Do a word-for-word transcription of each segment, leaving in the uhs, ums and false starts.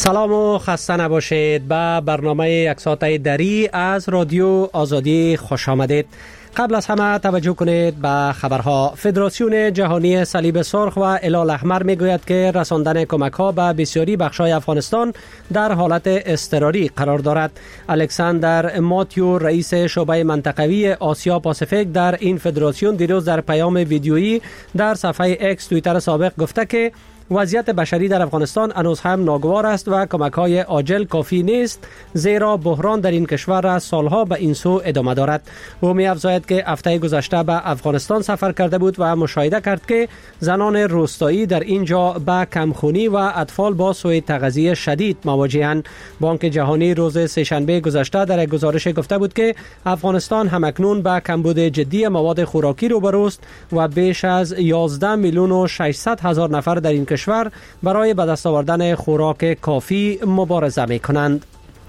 سلام و خسته نباشید. به برنامه یک ساعته دری از رادیو آزادی خوش آمدید. قبل از همه توجه کنید به خبرها. فدراسیون جهانی صلیب سرخ و هلال احمر میگوید که رساندن کمک ها به بسیاری بخش‌های افغانستان در حالت اضطراری قرار دارد. الکساندر ماتیو، رئیس شعبه منطقوی آسیا پاسیفیک در این فدراسیون، دیروز در پیام ویدیویی در صفحه اکس توییتر سابق گفته که وضعیت بشری در افغانستان هنوز هم ناگوار است و کمک‌های عاجل کافی نیست، زیرا بحران در این کشور از سالها به این سو ادامه دارد. او می‌افزاید که هفته گذشته به افغانستان سفر کرده بود و مشاهده کرد که زنان روستایی در اینجا به کمخونی و اطفال با سوء تغذیه شدید مواجه‌اند. بانک جهانی روز سه‌شنبه گذشته در یک گزارش گفته بود که افغانستان همکنون به کمبود جدی مواد خوراکی روبروست و بیش از یازده میلیون و ششصد هزار نفر در این کشور برای به دست آوردن خوراک کافی مبارزه می کنند.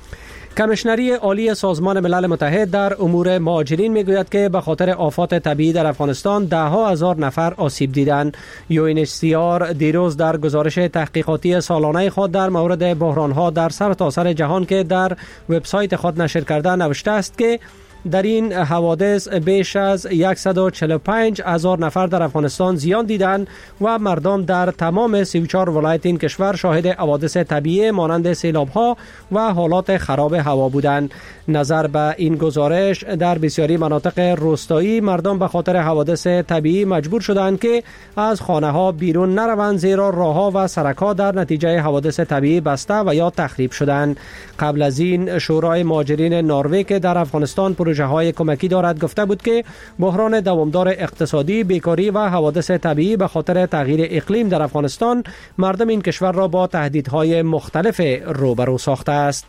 کمیشنری عالی سازمان ملل متحد در امور مهاجرین میگوید که به خاطر آفات طبیعی در افغانستان ده ها هزار نفر آسیب دیدند. یو ان اچ سی آر دیروز در گزارش تحقیقاتی سالانه خود در مورد بحران‌ها در سرتاسر جهان که در وبسایت خود نشر کرده نوشته است که در این حوادث بیش از صد و چهل و پنج هزار نفر در افغانستان زیان دیدند و مردم در تمام سی و چهار ولایت این کشور شاهد حوادث طبیعی مانند سیلاب‌ها و حالات خراب هوا بودند. نظر به این گزارش، در بسیاری مناطق روستایی مردم به خاطر حوادث طبیعی مجبور شدند که از خانه‌ها بیرون نروند، زیرا راه‌ها و سرک‌ها در نتیجه حوادث طبیعی بسته و یا تخریب شدند. قبل از این شورای مهاجرین نروژ که در افغانستان پروژه های کمکی دارد گفته بود که بحران دوامدار اقتصادی، بیکاری و حوادث طبیعی به خاطر تغییر اقلیم در افغانستان مردم این کشور را با تهدیدهای مختلف روبرو ساخته است.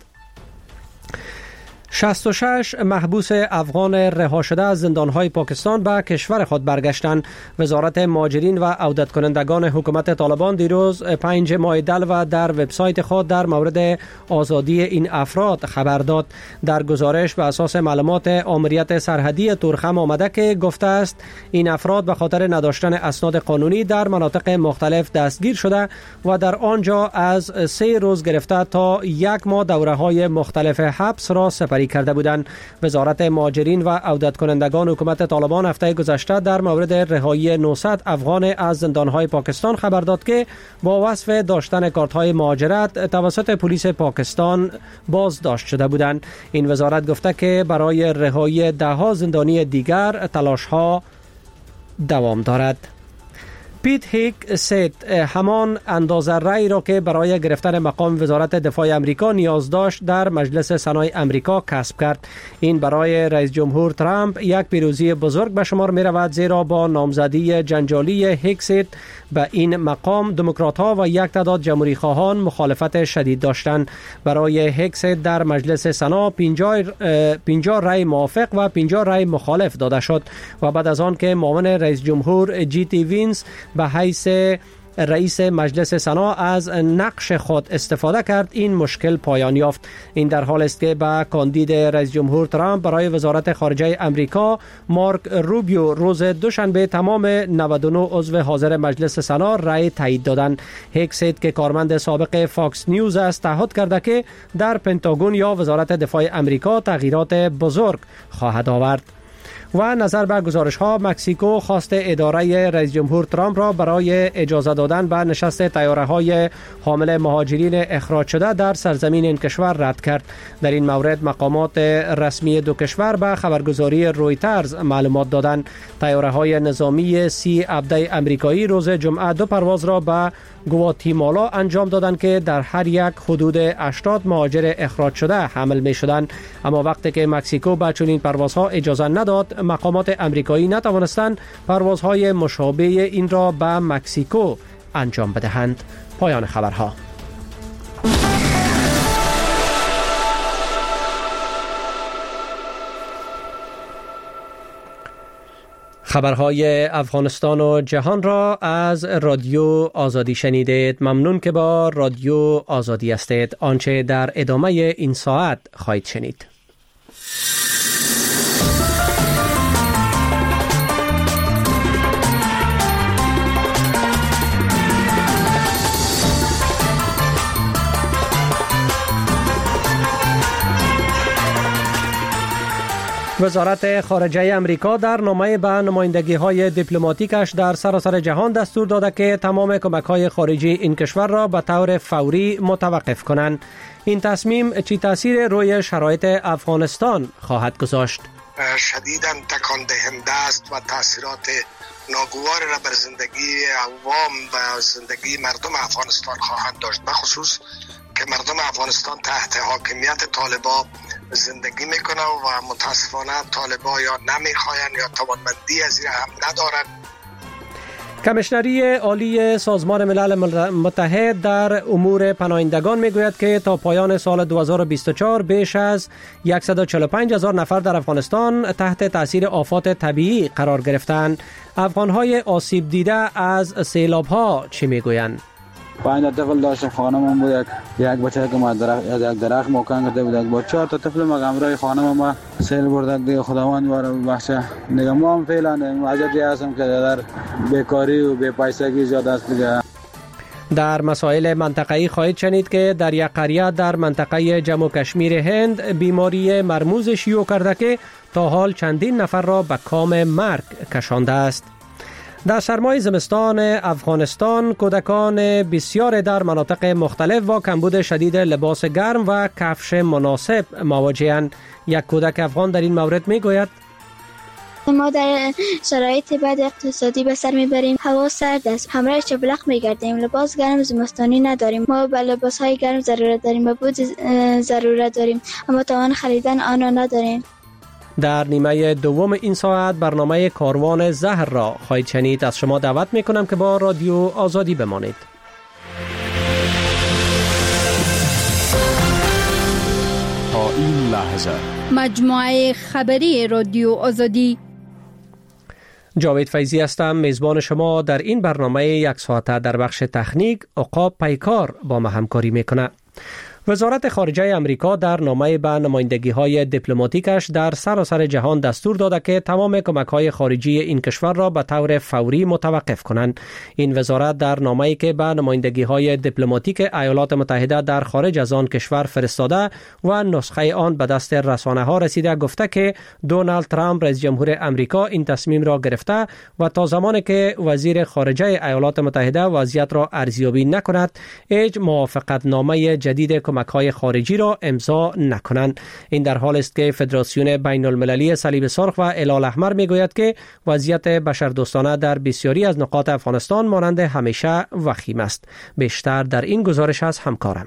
شصت و شش محبوس افغان رها شده از زندانهای پاکستان به کشور خود برگشتند. وزارت مهاجرین و عودت کنندگان حکومت طالبان دیروز پنج ماه دل و در وبسایت خود در مورد آزادی این افراد خبر داد. در گزارش به اساس معلومات آمریت سرحدی تورخم آمده که گفته است این افراد به خاطر نداشتن اسناد قانونی در مناطق مختلف دستگیر شده و در آنجا از سه روز گرفته تا یک ماه دوره‌های مختلف حبس را سپری کرده بودند. وزارت مهاجرین و عودت کنندگان حکومت طالبان هفته گذشته در مورد رهایی نهصد افغان از زندانهای پاکستان خبر داد که با وصف داشتن کارت‌های مهاجرت توسط پلیس پاکستان بازداشت شده بودند. این وزارت گفته که برای رهایی ده ها زندانی دیگر تلاش‌ها دوام دارد. پیت هیک سید همان اندازه رأی را که برای گرفتن مقام وزارت دفاع امریکا نیاز داشت در مجلس سنای امریکا کسب کرد. این برای رئیس جمهور ترامپ یک پیروزی بزرگ به شمار می رود، زیرا با نامزدی جنجالی هیک سید به این مقام دموکرات‌ها و یک تعداد جمهوری خواهان مخالفت شدید داشتند. برای هیک سید در مجلس سنا پنجاه رأی موافق و پنجاه رأی مخالف داده شد و بعد از آن که معاون رئیس جمهور جی تی وینس به حیث رئیس مجلس سنا از نقش خود استفاده کرد، این مشکل پایان یافت. این در حال است که به کاندید رئیس جمهور ترامپ برای وزارت خارجه امریکا مارک روبیو روز دوشنبه تمام نود و نه عضو حاضر مجلس سنا رأی تایید دادند. هیک سید که کارمند سابق فاکس نیوز است تعهد کرده که در پنتاگون یا وزارت دفاع امریکا تغییرات بزرگ خواهد آورد. و نظر به گزارش‌ها، مکزیکو خواست اداره رئیس جمهور ترامپ را برای اجازه دادن به نشست طیاره‌های حامل مهاجرین اخراج شده در سرزمین این کشور رد کرد. در این مورد مقامات رسمی دو کشور به خبرگزاری رویترز معلومات دادند. طیاره‌های نظامی سی عبده امریکایی روز جمعه دو پرواز را به گواتیمالا انجام دادند که در هر یک حدود هشتاد مهاجر اخراج شده حمل می شدند. اما وقتی که مکزیکو به چنین پروازها اجازه نداد، مقامات امریکایی نتوانستند پروازهای مشابه این را به مکزیکو انجام بدهند. پایان خبرها. خبرهای افغانستان و جهان را از رادیو آزادی شنیدید. ممنون که با رادیو آزادی هستید. آنچه در ادامه این ساعت خواهید شنید. وزارت خارجه امریکا در نامه به نمایندگی‌های دیپلماتیکش در سراسر جهان دستور داده که تمام کمک‌های خارجی این کشور را به طور فوری متوقف کنند. این تصمیم چی تاثیر روی شرایط افغانستان خواهد گذاشت؟ شدیداً تکان دهنده است و تاثیرات ناگوار را بر زندگی عوام و زندگی مردم افغانستان خواهد داشت، بخصوص که مردم افغانستان تحت حاکمیت طالبان زندگی میکنه و متاسفانه طالبان یا نمیخواین یا توانمندی از این هم ندارن. کمیشنری عالی سازمان ملل متحد در امور پناهندگان میگوید که تا پایان سال دو هزار و بیست و چهار بیش از صد و چهل و پنج هزار نفر در افغانستان تحت تاثیر آفات طبیعی قرار گرفتند. افغانهای آسیب دیده از سیلاب‌ها چی میگویند؟ پنج طفل داشت، خانم بود، یک یک بچه که ما درخت یک درخت مکان کرده بود، با چهار تا طفل ما همراه خانم ما سیل برد. دیگه خداوند ما رو بخشه. دیگه ما هم فعلا عجزی هستم که در بیکاری و بی پیسگی زیاد است. دیگه در مسائل منطقه‌ای خواهید شنید که در یک قریه در منطقه جموں و کشمیر هند بیماری مرموز شیوع کرده که تا حال چندین نفر را به کام مرگ کشانده است. در سرمای زمستان افغانستان کودکان بسیار در مناطق مختلف با کمبود شدید لباس گرم و کفش مناسب مواجه‌اند. یک کودک افغان در این مورد میگوید: ما در شرایط بد اقتصادی به سر میبریم، هوا سرد است، همراه شبلق میگردیم، لباس گرم زمستانی نداریم. ما به لباس های گرم ضرورت داریم و بود ضرورت داریم، اما توان خریدن آن را نداریم. در نیمه دوم این ساعت برنامه کاروان زهر را خواهید شنید. از شما دعوت میکنم که با رادیو آزادی بمانید. تا این لحظه مجموعه خبری رادیو آزادی. جاوید فیضی هستم، میزبان شما در این برنامه یک ساعته. در بخش تکنیک عقاب پیکار با ما همکاری میکنه. وزارت خارجه امریکا در نامه به نمایندگی‌های دیپلماتیکش در سراسر جهان دستور داده که تمام کمک‌های خارجی این کشور را به طور فوری متوقف کنند. این وزارت در نامه‌ای که به نمایندگی‌های دیپلماتیک ایالات متحده در خارج از آن کشور فرستاده و نسخه آن به دست رسانه‌ها رسیده گفته که دونالد ترامپ رئیس جمهور امریکا این تصمیم را گرفته و تا زمانی که وزیر خارجه ایالات متحده وضعیت را ارزیابی نکند، هیچ موافقتنامه جدید کمک‌های خارجی را امضا نکنند. این در حال است که فدراسیون بین المللی صلیب سرخ و هلال احمر میگوید که وضعیت بشردوستانه در بسیاری از نقاط افغانستان مانند همیشه وخیم است. بیشتر در این گزارش از همکارم.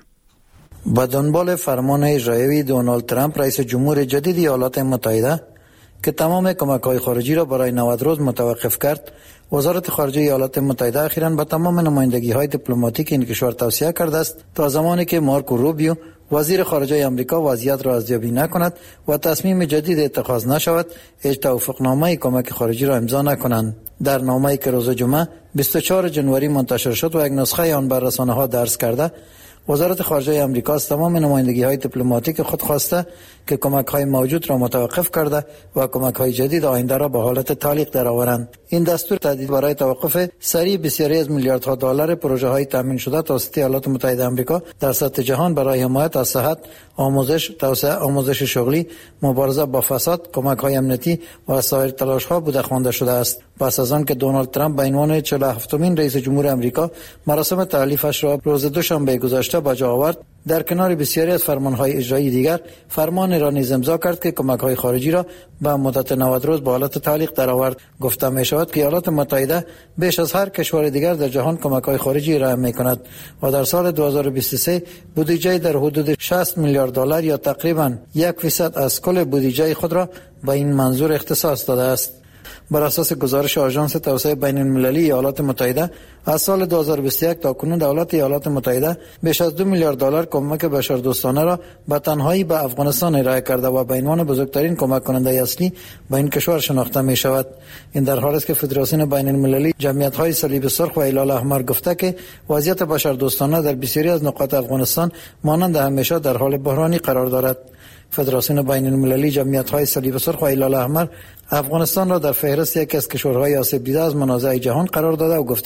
با دنبال فرمان اجرایی دونالد ترامپ رئیس جمهور جدید ایالات متحده که تمام کمک‌های خارجی را برای نود روز متوقف کرد، وزارت خارجه ایالات متحده اخیراً به تمام نمایندگی‌های دیپلماتیک این کشور توصیه کرده است تا زمانی که مارکو روبیو وزیر خارجه آمریکا وضعیت را ارزیابی نکند و تصمیم جدید اتخاذ نشود، هیچ توافقنامه کمک خارجی را امضا نکنند. در نامه‌ای که روز جمعه بیست و چهارم ژانویه منتشر شد و یک نسخه آن بر رسانه‌ها درز کرده، وزارت خارجه آمریکا از تمام نمایندگی‌های دیپلماتیک خود خواسته که کمک‌های موجود را متوقف کرده و کمک‌های جدید آینده را به حالت تعلیق درآورند. این دستور تهدید برای توقف سریع بسیاری از میلیاردها دلار پروژه‌های تامین شده توسط ایالات متحده آمریکا در سطح جهان برای حمایت از صحت، آموزش، توسعه آموزش شغلی، مبارزه با فساد، کمک‌های امنیتی و سایر تلاش‌ها بوده خوانده شده است. پس از آن که دونالد ترامپ به عنوان چهل و هفتمین رئیس جمهور آمریکا مراسم تألیفش را روز دوشنبه گذشته به جا آورد، در کنار بسیاری از فرمان‌های اجرایی دیگر فرمان را نیز امضا کرد که کمک‌های خارجی را به مدت نود روز به حالت تعلیق درآورد. گفته می‌شود که ایالات متحده بیش از هر کشور دیگر در جهان کمک‌های خارجی ارائه می‌کند و در سال دو هزار و بیست و سه بودجه در حدود شصت میلیارد دلار یا تقریباً یک فیصد از کل بودجه خود را به این منظور اختصاص داده است. بر اساس گزارش آژانس توسعه بین المللی ایالات متحده، از سال دو هزار و بیست و یک تا کنون دولت ایالات متحده بیش از دو میلیارد دلار کمک بشردوستانه را به تنهایی به افغانستان ارائه کرده و به عنوان بزرگترین کمک کننده اصلی به این کشور شناخته می شود. این در حالی است که فدراسیون بین المللی جمعیت‌های صلیب سرخ و هلال احمر گفته که وضعیت بشردوستانه در بسیاری از نقاط افغانستان مانند همیشه در حال بحرانی قرار دارد. فدراسیون بین المللی جمعیت‌های صلیب سرخ و هلال احمر افغانستان را در فهرست یکی از کشورهای آسیب دیده از منازع جهان قرار داده و گفته که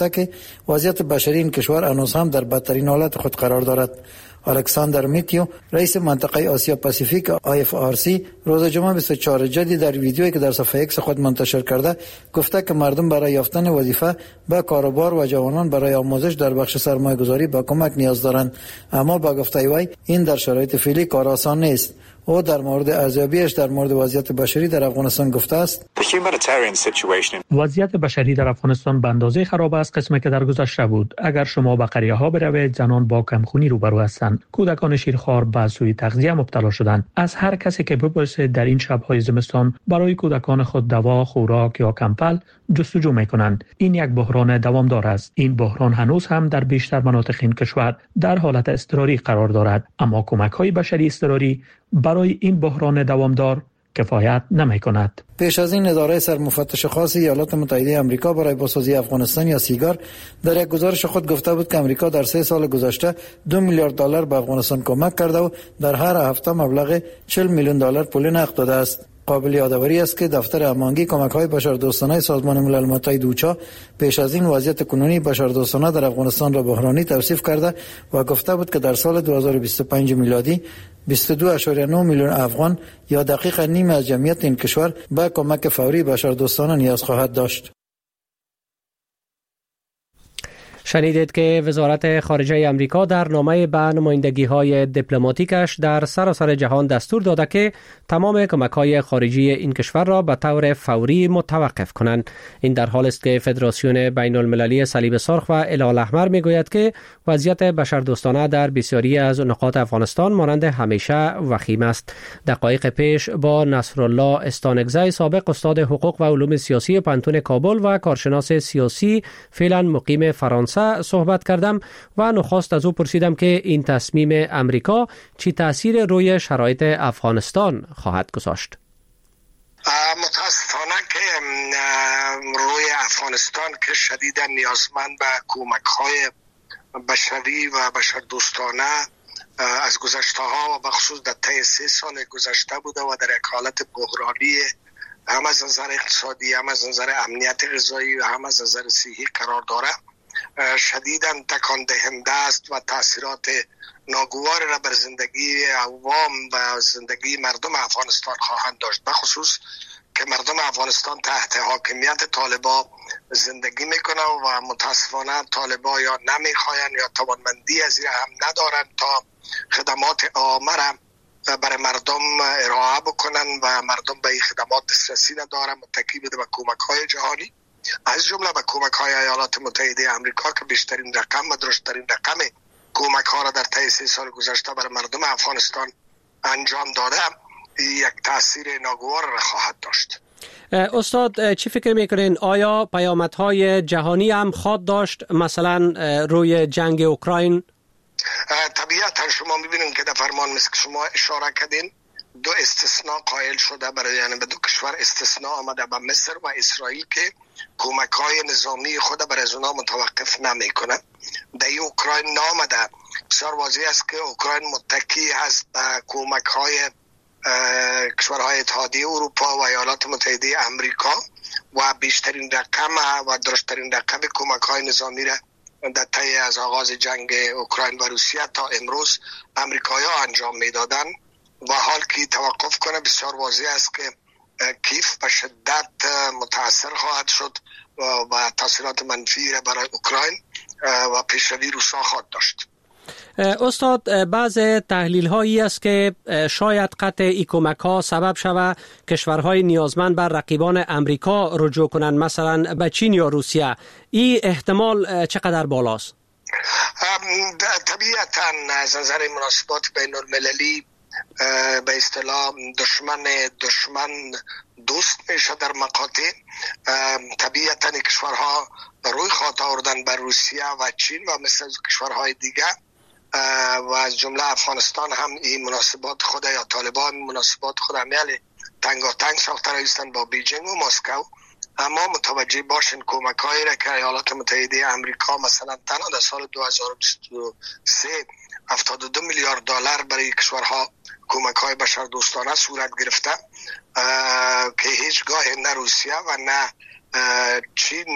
وضعیت بشری این کشور هنوز هم در بدترین حالت خود قرار دارد. الکساندر میتیو، رئیس منطقه آسیا پاسیفیک آی اف آر سی، روز جمعه بیست و چهارم جدی در ویدیویی که در صفحه ایکس خود منتشر کرده گفته که مردم برای یافتن وظیفه به کاروبار و جوانان برای آموزش در بخش سرمایه‌گذاری به کمک نیاز دارند، اما با گفته وی این در شرایط فعلی کار آسان نیست. او در مورد ارزیابیش در مورد وضعیت بشری در افغانستان گفته است: وضعیت بشری در افغانستان به اندازه خراب است قسمی که در گذشته بود. اگر شما به قریه ها بروید، زنان با کمخونی روبرو هستند. کودکان شیرخوار به سوء تغذیه مبتلا شدند. از هر کسی که بپرسید در این شب‌های زمستان برای کودکان خود دوا، خوراک یا کمپل جستجو می‌کنند. این یک بحران دوامدار است. این بحران هنوز هم در بیشتر مناطق این کشور در حالت اضطراری قرار دارد، اما کمک‌های بشری اضطراری برای این بحران دوامدار کفایت نمی‌کند. پیش از این اداره سرمفتش خاص ایالات متحده آمریکا برای بازسازی افغانستان یا سیگار در یک گزارش خود گفته بود که آمریکا در سه سال گذشته دو میلیارد دلار به افغانستان کمک کرده و در هر هفته مبلغ چهل میلیون دلار پول نقد داده است. قابل یادآوری است که دفتر هماهنگی کمک‌های بشردوستانه سازمان ملل متحد اوچا پیش از این وضعیت کنونی بشردوستانه در افغانستان را بحرانی توصیف کرده و گفته بود که در سال دو هزار و بیست و پنج میلادی بیست و دو ممیز نه میلیون افغان یا دقیقاً نیم از جمعیت این کشور به کمک فوری بشردوستانه نیاز خواهد داشت. شنیدید که وزارت خارجه امریکا در نامه به نمایندگی‌های دیپلماتیکش در سراسر جهان دستور داده که تمام کمک‌های خارجی این کشور را به طور فوری متوقف کنند. این در حالی است که فدراسیون بین المللی صلیب سرخ و هلال احمر میگوید که وضعیت بشردوستانه در بسیاری از نقاط افغانستان مانند همیشه وخیم است. دقایق پیش با نصرالله استانگزی، سابق استاد حقوق و علوم سیاسی پانتون کابل و کارشناس سیاسی فعلا مقیم فرانسه صحبت کردم و نخست از او پرسیدم که این تصمیم امریکا چی تأثیر روی شرایط افغانستان خواهد گذاشت. متاسفانه که روی افغانستان که شدیداً نیازمند به کمک‌های بشری و بشردوستانه از گذشته ها و بخصوص در طی سه سال گذشته بوده و در یک حالت بحرانی هم از نظر اقتصادی، هم از نظر امنیت غذایی و هم از نظر صحی قرار داره، شدیداً تکان دهنده است و تاثیرات ناگوار را بر زندگی عوام و زندگی مردم افغانستان خواهند داشت، بخصوص که مردم افغانستان تحت حاکمیت طالبا زندگی میکنن و متاسفانه طالبا یا نمیخواین یا توانمندی از این هم ندارن تا خدمات عامه را برای مردم ارائه بکنن و مردم به این خدمات دسترسی ندارن، متکی بوده به کمک های جهانی، از جمله به کمک های ایالات متحده آمریکا که بیشترین رقم و درشترین رقم کمک ها را در طی سه سال گذشته برای مردم افغانستان انجام داده، یک تاثیر ناگوار را خواهد داشت. استاد چی فکر میکنین؟ آیا پیامدهای جهانی هم خواهد داشت، مثلا روی جنگ اوکراین؟ طبیعتا شما میبینید که در فرمان مثل که شما اشاره کردین دو استثناء قائل شده برای، یعنی به دو کشور استثناء آمده، به مصر و اسرائیل که کمک های نظامی خود برای از اونا متوقف نمی کنه. در اوکراین نامده، بسیار واضح است که اوکراین متکی هست به کمک های کشورهای اتحادیه اروپا و ایالات متحده آمریکا و بیشترین رقم و درشترین رقم کمک های نظامی را در طی از آغاز جنگ اوکراین و روسیه تا امروز امریکایی‌ها انجام میدادن و حال که توقف کنه بسیار واضح است که کیف به شدت متاثر خواهد شد و تاثیرات منفی را برای اوکراین و پیشروی روسا خواهد داشت. استاد، بعض تحلیل هایی است که شاید قطع ای کمک ها سبب شود کشورهای نیازمند بر رقیبان امریکا رجوع کنند، مثلا به چین یا روسیه. این احتمال چقدر بالاست؟ طبیعتا از نظر مناسبات بین المللی به اصطلاح دشمن دشمن دوست میشه در مقاطع. طبیعتا کشورها روی خط آوردن بر روسیه و چین و مثل کشورهای دیگه و از جمله افغانستان هم این مناسبات خود یا طالبان مناسبات خود همیل تنگاتنگ ساخته رایستن با بیجینگ و مسکو. اما متوجه باشین کمک هایی را که ایالات متحده آمریکا مثلا تنها در سال دو هزار و بیست و سه هفتاد و دو میلیارد دلار برای کشورها کمک های بشردوستانه صورت گرفته که هیچگاه نه روسیه و نه چین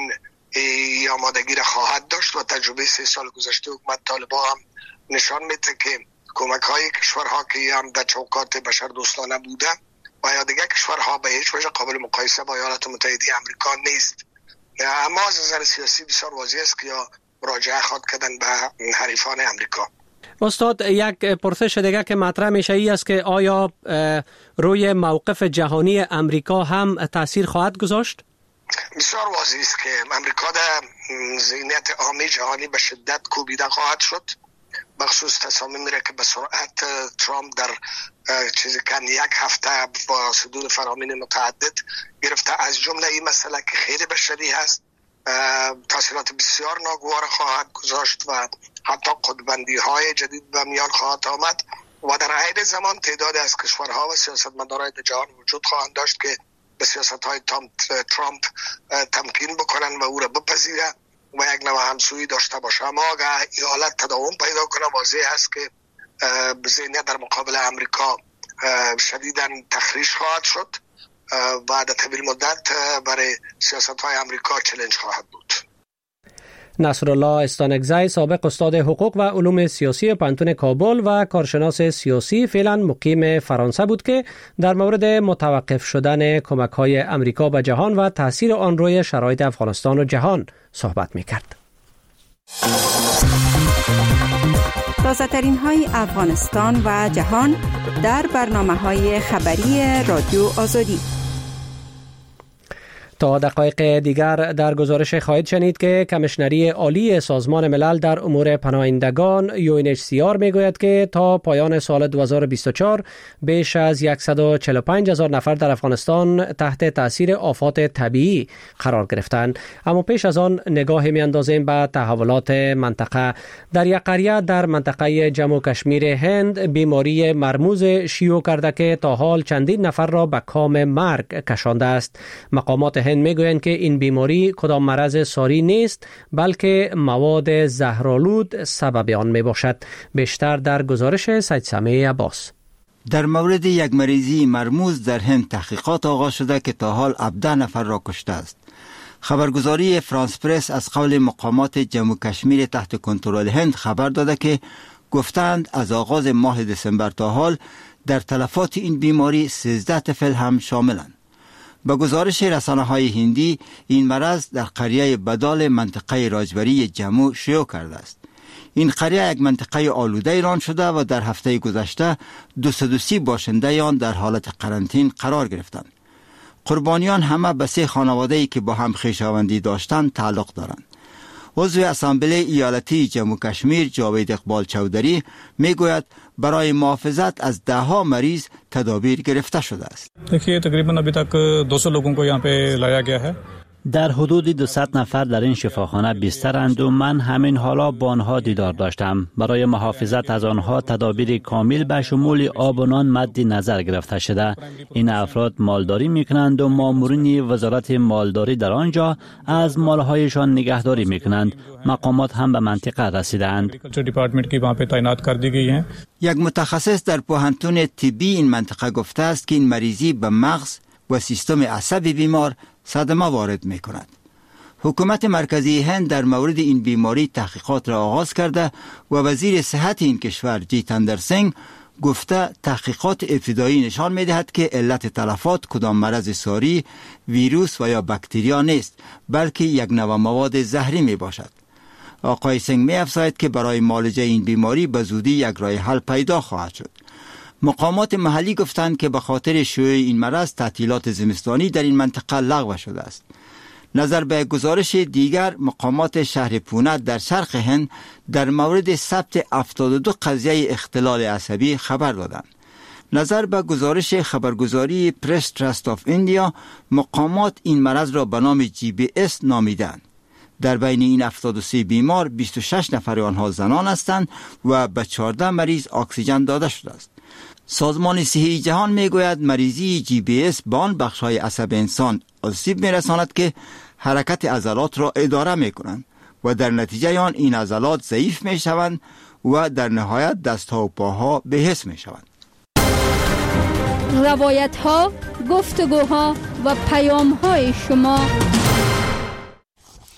این آمادگی را خواهد داشت و تجربه سه سال گذشته حکومت طالبان هم نشان میده که کمک های کشورها که هم در چوکات بشر دوستانه بوده و یا دیگر کشورها به هیچ وجه قابل مقایسه با ایالات متحده آمریکا نیست. اما از نظر سیاسی بسیار واضح است که یا مراجعه خواهد کردن به حریفان آمریکا. استاد، یک پرسش دیگه که مطرح میشه ای است که آیا روی موقف جهانی امریکا هم تاثیر خواهد گذاشت؟ بسیار واضح است که امریکا در ذهنیت عامه جهانی به شدت کوبیده خواهد شد، بخصوص تصامیم میره که به سرعت ترامپ در چیزی کن یک هفته با صدور فرامین متعدد گرفته، از جمله این مسئله که خیلی بشری هست تاثیرات بسیار ناگوار خواهد گذاشت و حتی قطب‌بندی های جدید به میان خواهد آمد و در عین زمان تعدادی از کشورها و سیاستمداران جهان وجود خواهند داشت که به سیاست های ترامپ تمکین بکنن و او را بپذیرن و یک نوع همسویی داشته باشه. اما اگر این حالت تداوم پیدا کنه واضح است که ذهنیت در مقابل امریکا شدیداً تخریش خواهد شد و در طویل مدت برای سیاست های امریکا چالش خواهد بود. نصرالله استانکزی، سابق استاد حقوق و علوم سیاسی پانتون کابل و کارشناس سیاسی، فعلا مقیم فرانسه بود که در مورد متوقف شدن کمک‌های امریکا به جهان و تاثیر آن روی شرایط افغانستان و جهان صحبت می‌کرد. تازه‌ترین های افغانستان و جهان در برنامه‌های خبری رادیو آزادی. تا دقایق دیگر در گزارش خواهید شنید که کمیشنری عالی سازمان ملل در امور پناهندگان یو ان اچ سی آر میگوید که تا پایان سال دو هزار و بیست و چهار بیش از صد و چهل و پنج هزار نفر در افغانستان تحت تاثیر آفات طبیعی قرار گرفتند. اما پیش از آن نگاهی میاندازیم به تحولات منطقه. در یک قریه در منطقه جموں و کشمیر هند بیماری مرموز شیوع کرده که تا حال چندین نفر را به کام مرگ کشانده است. مقامات هند میگویند که این بیماری کدام مرض ساری نیست بلکه مواد زهرآلود سبب آن می باشد. بیشتر در گزارش سید سمیع عباس. در مورد یک مریضی مرموز در هند تحقیقات آغاز شده که تا حال هفده نفر را کشته است. خبرگزاری فرانس پرس از قول مقامات جموں و کشمیر تحت کنترل هند خبر داده که گفتند از آغاز ماه دسامبر تا حال در تلفات این بیماری سیزده طفل هم شاملند. با گزارش رسانه‌های هندی این مرض در قریه بدال منطقه راجبری جموں شیوع کرده است. این قریه یک منطقه آلوده ایران شده و در هفته گذشته دویست و سی باشنده آن در حالت قرنطین قرار گرفتند. قربانیان همه به سه خانواده‌ای که با هم خویشاوندی داشتند تعلق دارند. عضو اسامبله ایالتی جموں و کشمیر جاوید اقبال چودری میگوید برای محافظت از ده ها مریض تدابیر گرفته شده است. देखिए तकरीबन अभी तक दो सौ लोगों को यहाँ पे लाया गया है. در حدود دویست نفر در این شفاخانه بسترند و من همین حالا با آنها دیدار داشتم. برای محافظت از آنها تدابیر کامل به شمول آب و نان مد نظر گرفته شده. این افراد مالداری میکنند و مامورین وزارت مالداری در آنجا از مالهایشان نگهداری میکنند. مقامات هم به منطقه رسیدند. یک متخصص در پوهنتون طبی این منطقه گفته است که این مریضی به مغز و سیستم عصبی بیمار صدمه وارد می کند. حکومت مرکزی هند در مورد این بیماری تحقیقات را آغاز کرده و وزیر صحت این کشور جیتندر سنگ گفته تحقیقات ابتدایی نشان می دهد که علت تلفات کدام مرض ساری، ویروس و یا باکتریا نیست بلکه یک نوع مواد زهری می باشد. آقای سنگ می افزاید که برای معالجه این بیماری به زودی یک راه حل پیدا خواهد شد. مقامات محلی گفتند که به خاطر شیوع این مرض تعطیلات زمستانی در این منطقه لغو شده است. نظر به گزارش دیگر مقامات شهر پونه در شرق هند در مورد ثبت هفتاد و دو قضیه اختلال عصبی خبر دادند. نظر به گزارش خبرگزاری پرس تراست آف ایندیا مقامات این مرض را به نام جی بی اس نامیدند. در بین این هفتاد و سه بیمار بیست و شش نفر آنها زنان هستند و به چهارده مریض اکسیژن داده شده است. سازمان صحی جهان میگوید مریضی جی بی اس به آن بخش‌های عصب انسان آسیب میرساند که حرکت عضلات را اداره میکنند و در نتیجه آن این عضلات ضعیف میشوند و در نهایت دستها و پاها بی‌حس میشوند. روایت‌ها، گفتگوها و پیام‌های شما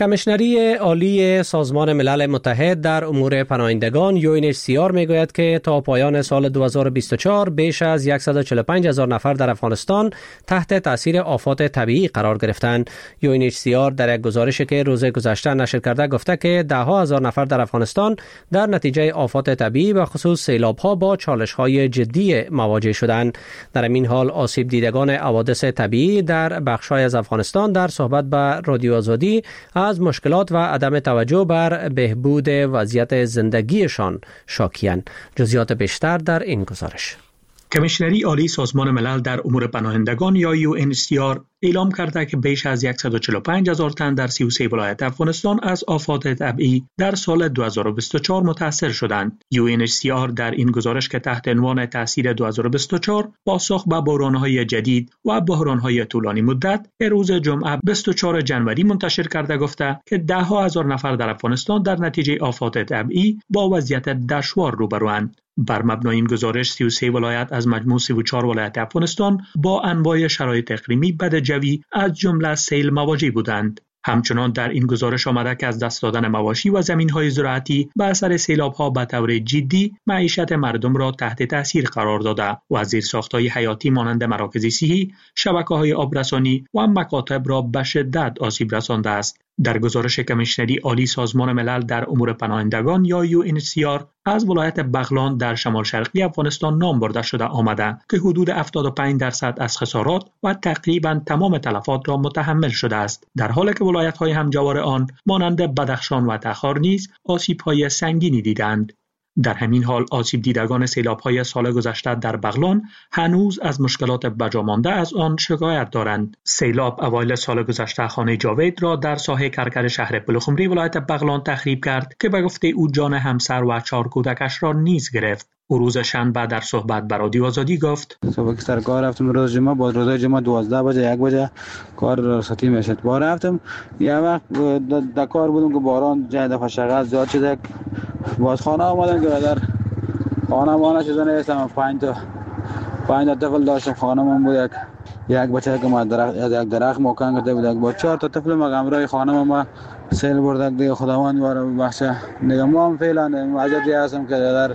کمیشنری عالی سازمان ملل متحد در امور پناهندگان یو ان اچ سی آر میگوید که تا پایان سال دو هزار و بیست و چهار بیش از صد و چهل و پنج هزار نفر در افغانستان تحت تاثیر آفات طبیعی قرار گرفتند. یو ان اچ سی آر در یک گزارشی که روز گذشته نشر کرده گفته که ده ها هزار نفر در افغانستان در نتیجه آفات طبیعی و خصوص سیلاب‌ها با چالش‌های جدی مواجه شدند. در این حال آسیب دیدگان حوادث طبیعی در بخش‌های از افغانستان در صحبت با رادیو آزادی از مشکلات و عدم توجه بر بهبود وضعیت زندگیشان شاکی‌اند. جزئیات بیشتر در این گزارش. کمیشنری عالی سازمان ملل در امور پناهندگان یا یو ان اچ سی آر اعلام کرده که بیش از صد و چهل و پنج هزار تن در سی و سه ولایت افغانستان از آفات طبیعی در سال دو هزار و بیست و چهار متاثر شدند. یو ان اچ سی آر در این گزارش که تحت عنوان تاثیر دو هزار و بیست و چهار پاسخ به بحران‌های جدید و بحران‌های طولانی مدت روز جمعه بیست و چهارم ژانویه منتشر کرده گفته که ده ها هزار نفر در افغانستان در نتیجه آفات طبیعی با وضعیت دشوار روبروند. بر مبنای این گزارش سی و سه ولایت از مجموع سی و چهار ولایت افغانستان با انواع شرایط اقلیمی بد جوی از جمله سیل مواجه بودند. همچنان در این گزارش آمده که از دست دادن مواشی و زمین‌های زراعتی به اثر سیلاب‌ها به طور جدی معیشت مردم را تحت تاثیر قرار داده و زیرساخت‌های حیاتی مانند مراکز صحی، شبکه‌های آبرسانی و مکاتب را به شدت آسیب رسانده است. در گزارش کمیشنری عالی سازمان ملل در امور پناهندگان یا یو ان اچ سی آر از ولایت بغلان در شمال شرقی افغانستان نام برده شده آمده که حدود هفتاد و پنج درصد از خسارات و تقریبا تمام تلفات را متحمل شده است، در حالی که ولایت‌های همجوار آن مانند بدخشان و تخار نیز آسیب‌های سنگینی دیدند. در همین حال آسیب دیدگان سیلاب‌های سال گذشته در بغلان هنوز از مشکلات بجا مانده از آن شکایت دارند. سیلاب اوایل سال گذشته خانه جاوید را در ساحه کرکر شهر پلخمری ولایت بغلان تخریب کرد که به گفته او جان همسر و چهار کودکش را نیز گرفت. او روز شنبه در صحبت با رادیو آزادی گفت: صبح که سر کار رفتم روز جمعه، با روز جمعه دوازده بجه یک بجه کار رساتی میشد. با رفتم یه وقت در کار بودم که باران جای دفعه شغل زیاد شده. باز خانه آمدم که در خانه مانه شده نیستم. پنج تا پنج تا طفل داشتم. خانه من بود یک یک بچه که ما درخت یک درخت مکان کرده بود. با چهار تا طفل ما همراه خانه ما سیل برد. دیگه خداوند واره بخشه. دیگه ما هم فعلا عجبی هستم که در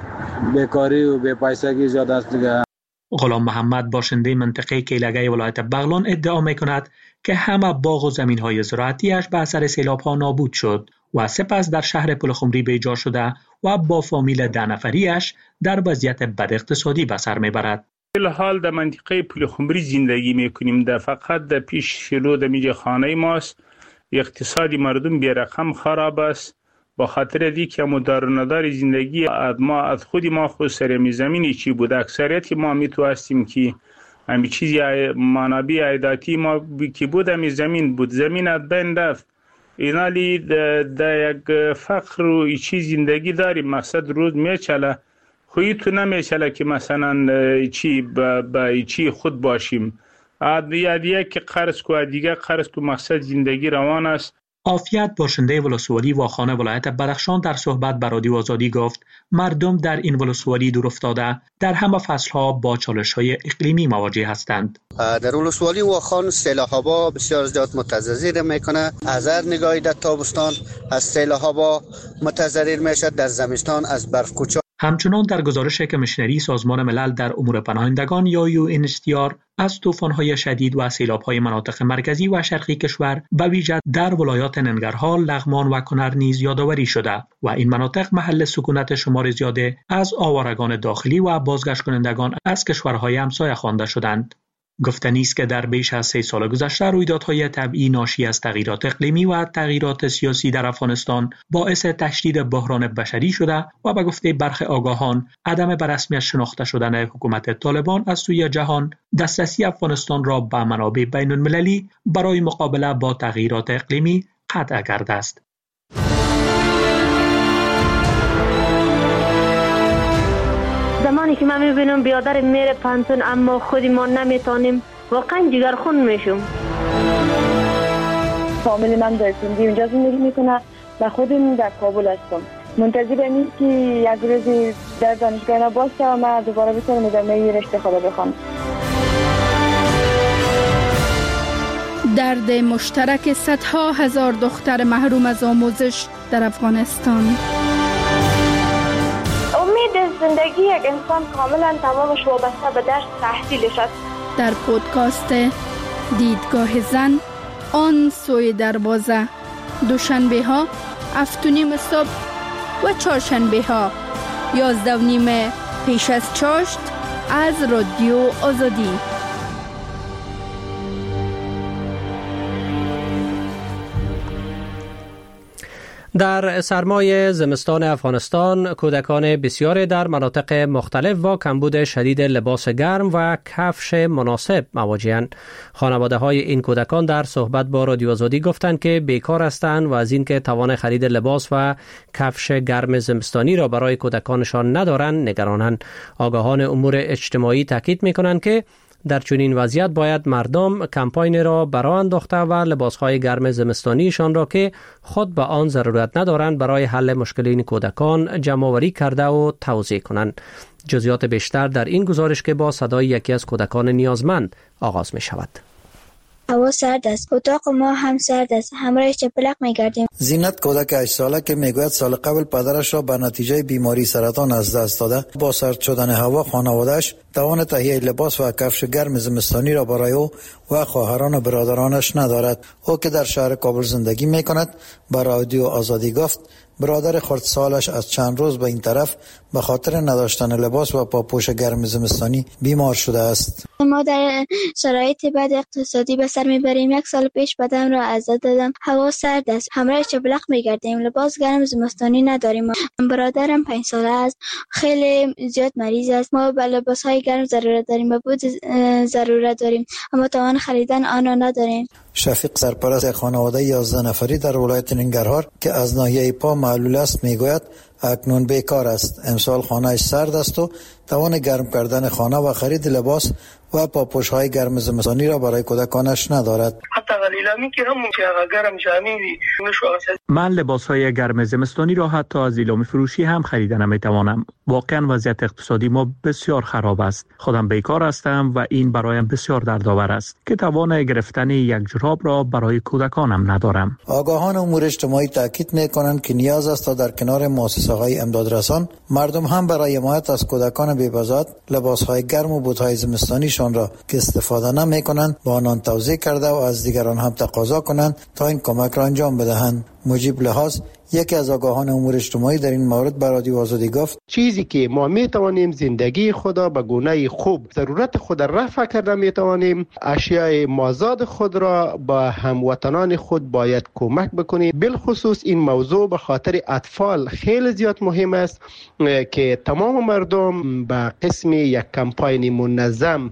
بیکاری و بی پیسگی زیاد است دیگه. غلام محمد باشنده منطقه کیلگه ولایت بغلان ادعا میکند که همه باغ و زمین‌های زراعتیش به اثر سیلاب‌ها نابود شد و سپس در شهر پلخمری بیجا شده و با فامیل ده نفریش در وضعیت بد اقتصادی به سر میبرد. الحال در منطقه پلخمری زندگی میکنیم. در فقط در پیش شلو در میجه خانه ماست. اقتصادی مردم بی رقم خراب است. با خاطر دی که مدار ندار زندگی ما از خودی ما خود سرمی زمینی چی بود. اکثریت ما میتوانستیم که همی چیزی منابع عایداتی ما که بود همی زمین بود. زمین از بین رفت. اینالی در یک فقر و چی زندگی داریم. مقصد روز میچله. خویی تو نمیچله که مثلا چی با چی خود باشیم. یادیه که قرض کو دیگه قرض کو. مقصد زندگی روان است. عافیت باشنده ولسوالی واخان ولایت بدخشان در صحبت با رادیو آزادی گفت مردم در این ولسوالی دور افتاده در همه فصلها با چالش‌های اقلیمی مواجه هستند. در ولسوالی واخان سیلاب‌ها بسیار زیاد متضرر میکنه. از هر نگاهی در تابستان از سیلاب‌ها متضرر میشه، در زمستان از برف‌کوچ. همچنان در گزارش کمیشنری سازمان ملل در امور پناهندگان یا یو ان اچ سی آر از طوفان‌های شدید و سیلاب‌های مناطق مرکزی و شرقی کشور به ویژه در ولایات ننگرهار، لغمان و کنر نیز یادآوری شده و این مناطق محل سکونت شمار زیاده از آوارگان داخلی و بازگشت کنندگان از کشورهای همسایه خوانده شدند. گفتنی است که در بیش از سه سال گذشته رویدادهای طبیعی ناشی از تغییرات اقلیمی و تغییرات سیاسی در افغانستان باعث تشدید بحران بشری شده و به گفته برخی آگاهان عدم به رسمیت شناخته شدن حکومت طالبان از سوی جهان دسترسی افغانستان را به منابع بین المللی برای مقابله با تغییرات اقلیمی قطع کرده است. زمانی که من میبینم بیادر میره پانتون اما خودی ما نمیتونیم، واقعا جگرخون میشم. فامیل من در سندی اونجا زندگی میکنه و خودم در کابل هستم. منتظرم این که یک روزی در دانشگاه باشه و من دوباره بتونم ادامه رشته خود بخوام. درد مشترک صدها هزار دختر محروم از آموزش در افغانستان. امید زندگی یک انسان کاملا تمامش وابسته به درس تحصیلش است. در پودکاست دیدگاه زن آن سوی دروازه، دوشنبه ها هفت و نیم صبح و چهارشنبه ها یازده و نیم پیش از چاشت از رادیو آزادی. در سرمای زمستان افغانستان کودکان بسیاری در مناطق مختلف و کمبود شدید لباس گرم و کفش مناسب مواجه‌اند. خانواده های این کودکان در صحبت با رادیو آزادی گفتند که بیکار هستند و از اینکه توان خرید لباس و کفش گرم زمستانی را برای کودکانشان ندارند نگرانند. آگاهان امور اجتماعی تاکید می‌کنند که در چنین وضعیت باید مردم کمپاین را برای انداخته و لباسهای گرم زمستانیشان را که خود به آن ضرورت ندارند برای حل مشکل این کودکان جمع‌آوری کرده و توزیع کنند. جزئیات بیشتر در این گزارش که با صدای یکی از کودکان نیازمند آغاز می شود. هوا سرد است. اتاق ما هم سرد است. همراه چپلق می‌گردیم. زینت کودک هشت ساله که میگوید سال قبل پدرش را به نتیجه بیماری سرطان از دست داده. با سرد شدن هوا خانواده‌اش توان تهیه لباس و کفش گرم زمستانی را برای او و خواهران و برادرانش ندارد. او که در شهر کابل زندگی می‌کند به رادیو آزادی گفت برادر خردسالش از چند روز به این طرف به خاطر نداشتن لباس و پاپوش گرم زمستانی بیمار شده است. ما در شرایط بد اقتصادی به سر میبریم. یک سال پیش بدم را از دست دادم. هوا سرد است. همراه چپلق میگردیم. لباس گرم زمستانی نداریم. برادرم پنج ساله است. خیلی زیاد مریض است. ما به لباس های گرم ضرورت داریم و بود ضرورت داریم، اما توان خریدن آن را نداریم. شفیق سرپرست خانواده یازده نفری در ولایت ننگرهار که از ناحیه پا معلول است میگوید اکنون بیکار است. امسال خانه‌اش سرد است و توان گرم کردن خانه و خرید لباس و پاپوش‌های گرم زمستانی را برای کودکانش ندارد. من لباس‌های گرم زمستانی را حتی از لیلامی فروشی هم خریدن نمی‌توانم. واقعا وضعیت اقتصادی ما بسیار خراب است. خودم بیکار هستم و این برایم بسیار دردآور است که توان گرفتن یک جوراب را برای کودکانم ندارم. آگاهان امور اجتماعی تاکید می‌کنند که نیاز است تا در کنار مؤسسه‌های امدادرسان مردم هم برای حمایت از کودکان بی‌بزاد لباس‌های گرم و بوت‌های زمستانیشان را که استفاده نمی‌کنند با آنان توزیع کرده و از دیگران هم تقاضا کنند تا این کمک را انجام بدهند. مجیب لحاظ یکی از آگاهان امور اجتماعی در این مورد به رادیو آزادی گفت چیزی که ما می توانیم زندگی خود به گونه خوب ضرورت خود رفع کرده می توانیم، اشیاء مازاد خود را با هموطنان خود باید کمک بکنیم. بالخصوص این موضوع به خاطر اطفال خیلی زیاد مهم است که تمام مردم به قسم یک کمپاین منظم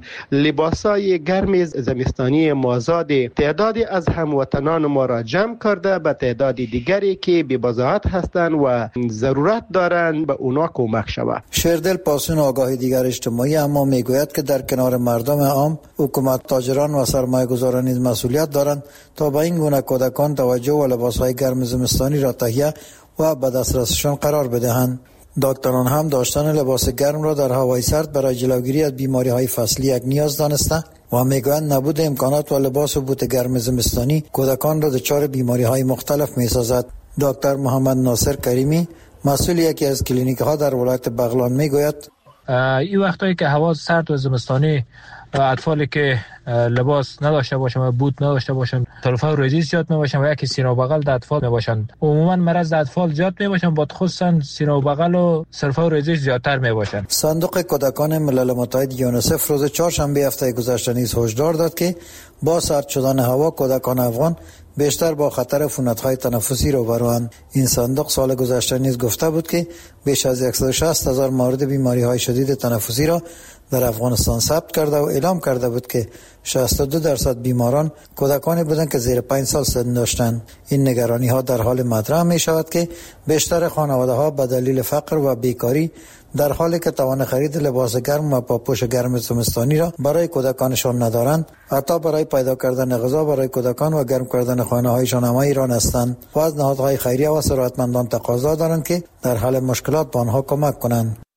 لباسای گرم زمستانی مازاد تعدادی از هموطنان ما را جمع کرده به تعداد دیگری که به بزاعت هستند و ضرورت دارند به اونا کمک شود. شیردل پاسون آگاهی دیگر اجتماعی اما میگوید که در کنار مردم عام حکومت، تاجران و سرمایه‌گذاران نیز مسئولیت دارند تا به این گونه کودکان توجه و لباس‌های گرم زمستانی را تهیه و به دسترسشان قرار بدهند. دکتران هم داشتن لباس گرم را در هوای سرد برای جلوگیری از بیماری‌های فصلی یک نیاز دانسته و میگویند نبود امکانات و لباس و بوت گرم زمستانی کودکان را دچار بیماری‌های مختلف می‌سازد. دکتر محمد ناصر کریمی مسئول یکی از کلینیک‌ها در ولایت بغلان میگوید این وقتایی که هوا سرد و زمستانی اطفالی که لباس نداشته باشن و بوت نداشته باشن طرفه و ریزی زیاد میباشن و یکی سینه و بغل در اطفال میباشن. عموما مرض در اطفال زیاد میباشن، با خصوصا سینه و بغل و صرفه و ریزی زیادتر میباشن. صندوق کودکان ملل متحد یونیسف روز چهارشنبه هفته گذشته نیز هشدار داد که با سرد شدن هوا کودکان افغان بیشتر با خطر عفونت‌های تنفسی روبروند. این صندوق سال گذشته نیز گفته بود که بیش از صد و شصت هزار مورد بیماری‌های شدید تنفسی را در افغانستان ثبت کرده و اعلام کرده بود که شصت و دو درصد بیماران کودکانی بودند که زیر پنج سال سن داشتند. این نگرانی‌ها در حال مطرح می‌شود که بیشتر خانواده‌ها به دلیل فقر و بیکاری در حالی که توان خرید لباس گرم و پاپوش گرم زمستانی را برای کودکانشان ندارند، حتی برای پیدا کردن غذا برای کودکان و گرم کردن خانه‌هایشان هم ایران هستند و از نهادهای خیریه و ثروتمندان تقاضا دارند که در حل مشکلات به آنها کمک کنند.